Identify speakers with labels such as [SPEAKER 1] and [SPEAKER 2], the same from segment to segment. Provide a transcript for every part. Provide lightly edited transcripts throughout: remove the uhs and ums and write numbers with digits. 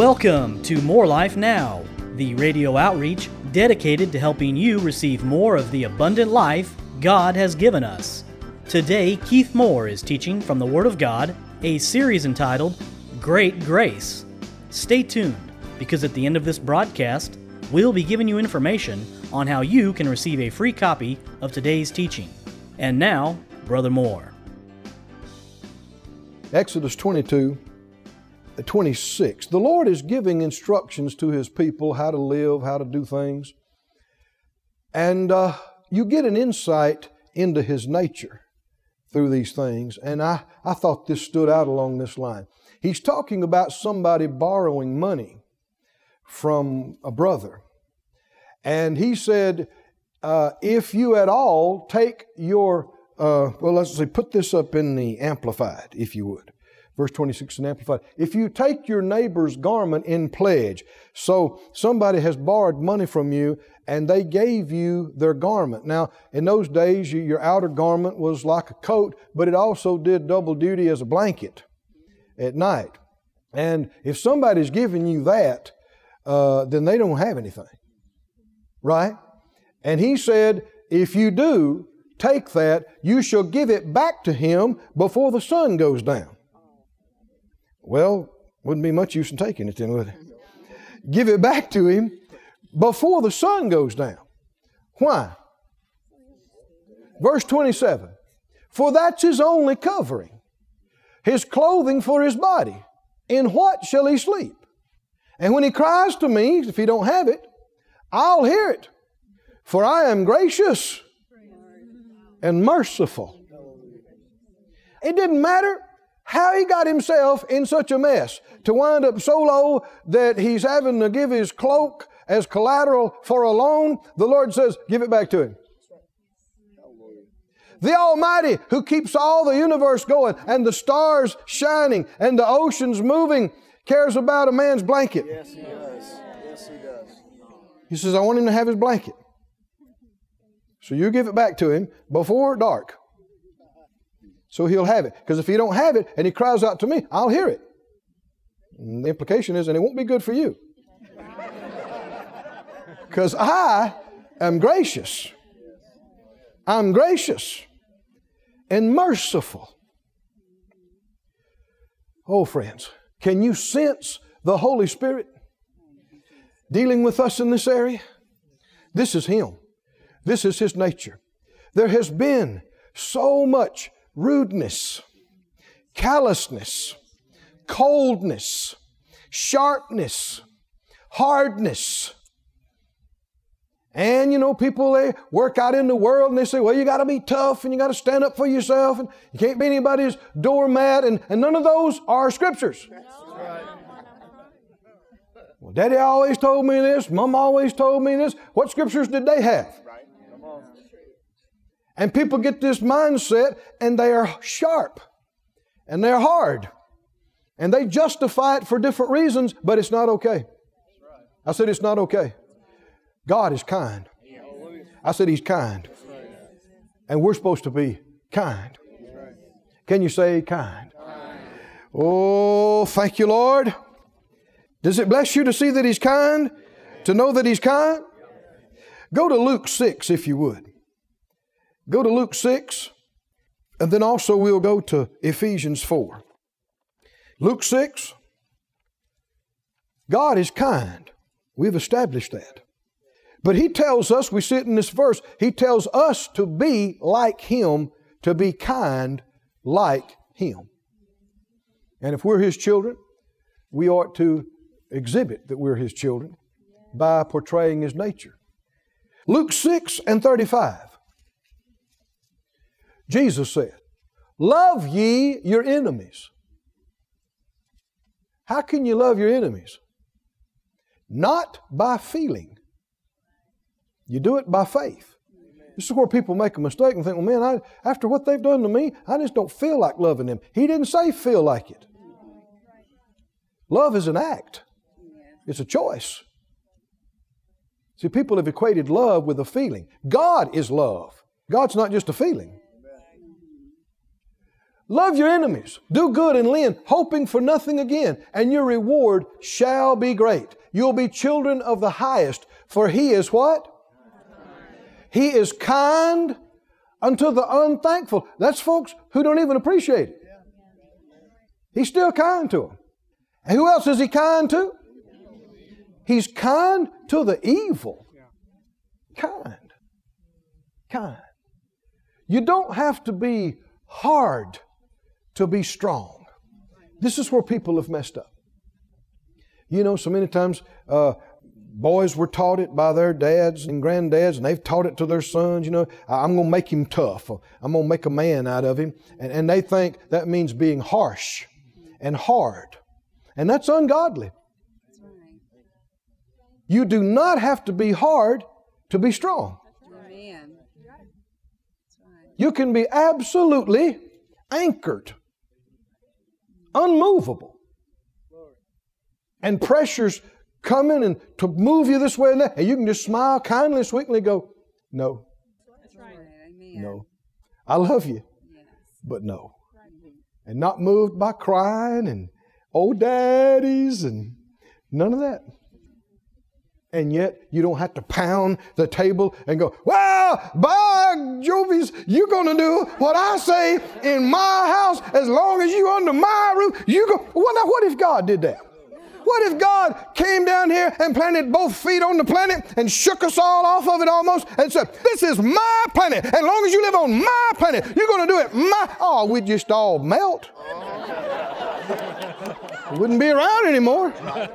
[SPEAKER 1] Welcome to More Life Now, the radio outreach dedicated to helping you receive more of the abundant life God has given us. Today, Keith Moore is teaching from the Word of God, a series entitled Great Grace. Stay tuned, because at the end of this broadcast, we'll be giving you information on how you can receive a free copy of today's teaching. And now, Brother Moore.
[SPEAKER 2] Exodus 22:26. The Lord is giving instructions to His people how to live, how to do things. And you get an insight into His nature through these things. And I thought this stood out along this line. He's talking about somebody borrowing money from a brother. And He said, if you at all take your, let's say, put this up in the Amplified, if you would. Verse 26 in Amplified. If you take your neighbor's garment in pledge, so somebody has borrowed money from you and they gave you their garment. Now, in those days, your outer garment was like a coat, but it also did double duty as a blanket at night. And if somebody's giving you that, then they don't have anything. Right? And He said, if you do take that, you shall give it back to him before the sun goes down. Well, wouldn't be much use in taking it then, would it? Give it back to him before the sun goes down. Why? Verse 27. For that's his only covering, his clothing for his body. In what shall he sleep? And when he cries to me, if he don't have it, I'll hear it. For I am gracious and merciful. It didn't matter how he got himself in such a mess to wind up so low that he's having to give his cloak as collateral for a loan. The Lord says, give it back to him. The Almighty, who keeps all the universe going and the stars shining and the oceans moving, cares about a man's blanket.
[SPEAKER 3] Yes, He does. Yes, He does.
[SPEAKER 2] He says, I want him to have his blanket. So you give it back to him before dark. So he'll have it. Because if he don't have it and he cries out to me, I'll hear it. And the implication is, and it won't be good for you. Because I am gracious. I'm gracious and merciful. Oh, friends, can you sense the Holy Spirit dealing with us in this area? This is Him. This is His nature. There has been so much rudeness, callousness, coldness, sharpness, hardness. And people, they work out in the world and they say, well, you got to be tough and you got to stand up for yourself and you can't be anybody's doormat, and none of those are scriptures. Well, Daddy always told me this, Mom always told me this. What scriptures did they have? And people get this mindset and they are sharp and they're hard and they justify it for different reasons, but it's not okay. I said it's not okay. God is kind. I said He's kind. And we're supposed to be kind. Can you say kind? Oh, thank you, Lord. Does it bless you to see that He's kind? To know that He's kind? Go to Luke 6 if you would. Go to Luke 6, and then also we'll go to Ephesians 4. Luke 6, God is kind. We've established that. But He tells us, we see it in this verse, He tells us to be like Him, to be kind like Him. And if we're His children, we ought to exhibit that we're His children by portraying His nature. Luke 6:35. Jesus said, love ye your enemies. How can you love your enemies? Not by feeling. You do it by faith. This is where people make a mistake and think, well, man, after what they've done to me, I just don't feel like loving them. He didn't say feel like it. Love is an act. It's a choice. See, people have equated love with a feeling. God is love. God's not just a feeling. Love your enemies. Do good and lend, hoping for nothing again. And your reward shall be great. You'll be children of the highest. For He is what? He is kind unto the unthankful. That's folks who don't even appreciate it. He's still kind to them. And who else is He kind to? He's kind to the evil. Kind. You don't have to be hard to be strong. This is where people have messed up. You know, so many times boys were taught it by their dads and granddads, and they've taught it to their sons. You know, I'm going to make him tough. I'm going to make a man out of him. And they think that means being harsh and hard. And that's ungodly. You do not have to be hard to be strong. You can be absolutely anchored, unmovable. And pressures coming and to move you this way and that. And you can just smile kindly and sweetly go, no.
[SPEAKER 4] That's right.
[SPEAKER 2] No. I love you, but no. And not moved by crying and old daddies and none of that. And yet you don't have to pound the table and go, well, by Jovies, you're going to do what I say in my house as long as you under my roof. You go. Well, now what if God did that? What if God came down here and planted both feet on the planet and shook us all off of it almost and said, this is my planet. As long as you live on my planet, you're going to do it my... Oh, we'd just all melt. We wouldn't be around anymore.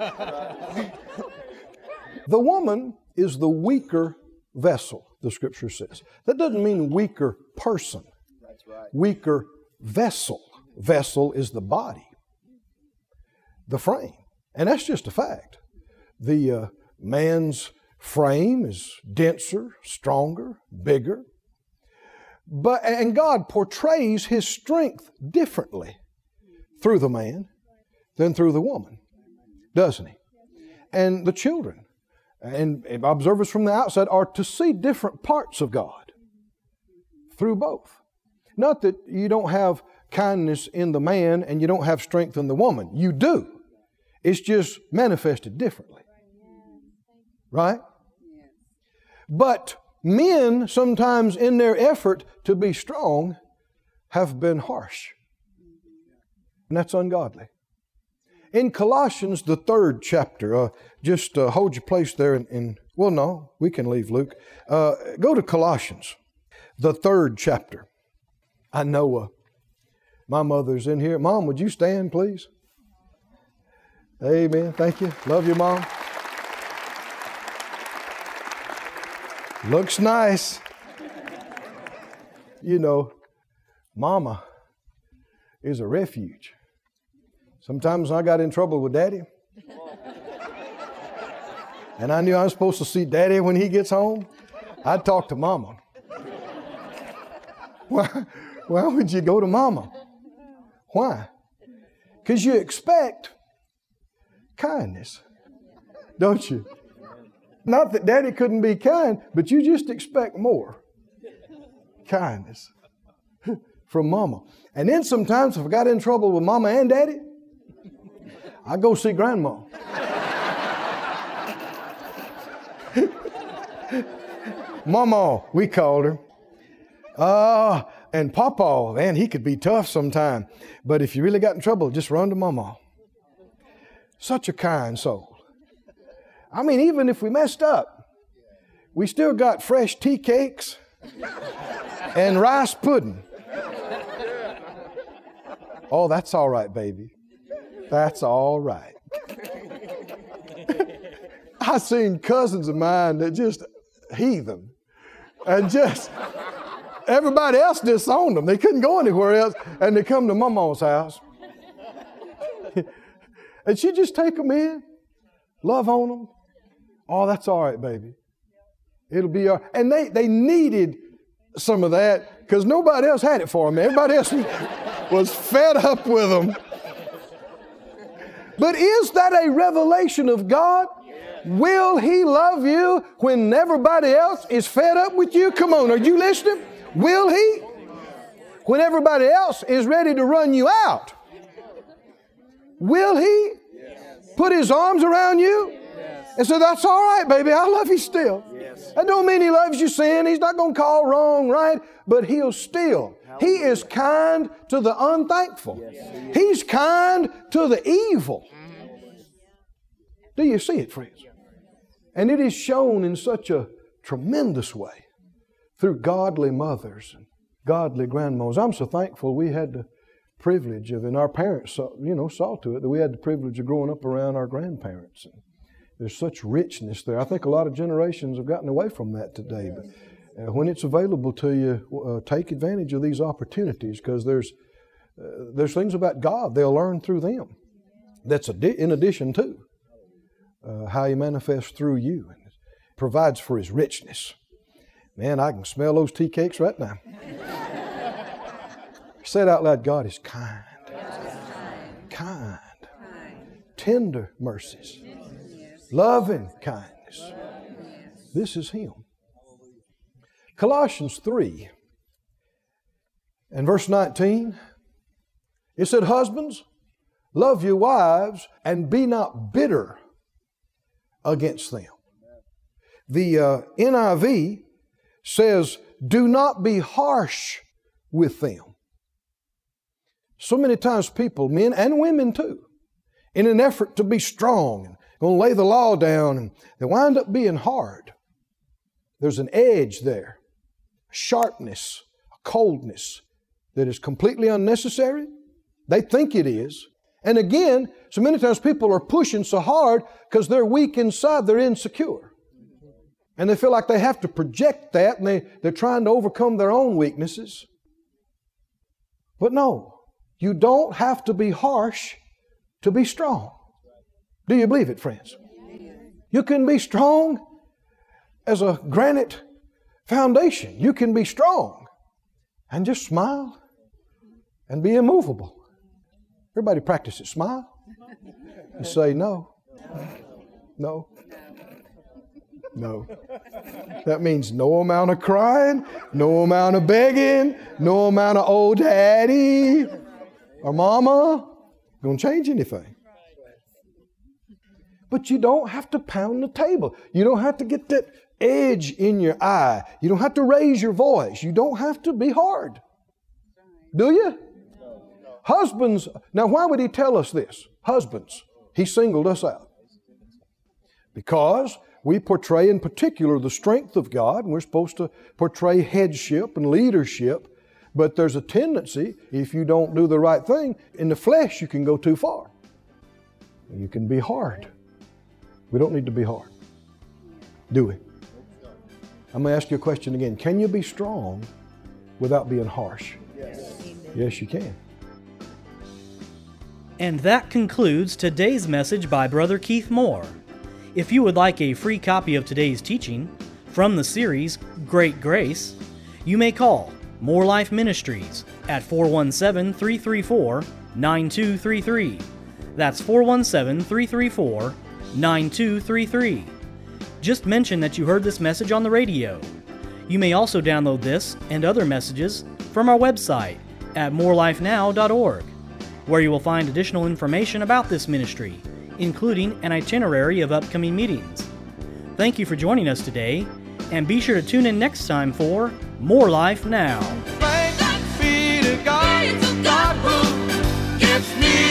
[SPEAKER 2] The woman is the weaker vessel, the Scripture says. That doesn't mean weaker person.
[SPEAKER 3] That's right.
[SPEAKER 2] Weaker vessel. Vessel is the body, the frame. And that's just a fact. The man's frame is denser, stronger, bigger. And God portrays His strength differently through the man than through the woman, doesn't He? And the children and observers from the outside are to see different parts of God through both. Not that you don't have kindness in the man and you don't have strength in the woman. You do. It's just manifested differently. Right? But men sometimes in their effort to be strong have been harsh. And that's ungodly. In Colossians, the 3rd chapter, just hold your place there well, no, we can leave Luke. Go to Colossians, the 3rd chapter. I know my mother's in here. Mom, would you stand, please? Amen. Thank you. Love you, Mom. Looks nice. You know, Mama is a refuge. Sometimes I got in trouble with Daddy. And I knew I was supposed to see Daddy when he gets home. I'd talk to Mama. Why would you go to Mama? Why? Because you expect kindness, don't you? Not that Daddy couldn't be kind, but you just expect more kindness from Mama. And then sometimes if I got in trouble with Mama and Daddy, I go see Grandma. Mama, we called her. And Papa, man, he could be tough sometime. But if you really got in trouble, just run to Mama. Such a kind soul. I mean, even if we messed up, we still got fresh tea cakes and rice pudding. Oh, that's all right, baby. That's all right. I seen cousins of mine that just heathen. And just, everybody else disowned them. They couldn't go anywhere else. And they come to Mama's house. And she just take them in, love on them. Oh, that's all right, baby. It'll be all right. And they needed some of that because nobody else had it for them. Everybody else was fed up with them. But is that a revelation of God? Will He love you when everybody else is fed up with you? Come on, are you listening? Will He? when everybody else is ready to run you out? Will He put His arms around you and say, that's all right, baby, I love you still? That don't mean He loves you sin. He's not going to call wrong right, but He'll still. He is kind to the unthankful. He's kind to the evil. Do you see it, friends? And it is shown in such a tremendous way through godly mothers and godly grandmothers. I'm so thankful we had the privilege of, and our parents saw to it, that we had the privilege of growing up around our grandparents. And there's such richness there. I think a lot of generations have gotten away from that today. But when it's available to you, take advantage of these opportunities, because there's things about God they'll learn through them. That's in addition to how He manifests through you and provides for His richness. Man, I can smell those tea cakes right now. Say it out loud, God is kind. Kind. Tender mercies. Loving kindness. This is Him. Colossians 3 and verse 19, it said, husbands, love your wives and be not bitter against them. The NIV says, do not be harsh with them. So many times people, men and women too, in an effort to be strong and going to lay the law down, and they wind up being hard. There's an edge there, a sharpness, a coldness that is completely unnecessary. They think it is. And again, so many times people are pushing so hard because they're weak inside, they're insecure. And they feel like they have to project that, and they're trying to overcome their own weaknesses. But no, you don't have to be harsh to be strong. Do you believe it, friends? You can be strong as a granite foundation. You can be strong and just smile and be immovable. Everybody practice it. Smile and say no. No. No. That means no amount of crying, no amount of begging, no amount of old daddy or mama going to change anything. But you don't have to pound the table. You don't have to get that edge in your eye. You don't have to raise your voice. You don't have to be hard. Do you? Husbands, now why would He tell us this? Husbands, He singled us out. Because we portray in particular the strength of God, and we're supposed to portray headship and leadership, but there's a tendency, if you don't do the right thing, in the flesh you can go too far. You can be hard. We don't need to be hard, do we? I'm going to ask you a question again. Can you be strong without being harsh? Yes. Yes, you can.
[SPEAKER 1] And that concludes today's message by Brother Keith Moore. If you would like a free copy of today's teaching from the series Great Grace, you may call More Life Ministries at 417-334-9233. That's 417-334-9233. Just mention that you heard this message on the radio. You may also download this and other messages from our website at morelifenow.org, where you will find additional information about this ministry, including an itinerary of upcoming meetings. Thank you for joining us today, and be sure to tune in next time for More Life Now.
[SPEAKER 4] Thanks be to God, God who gives me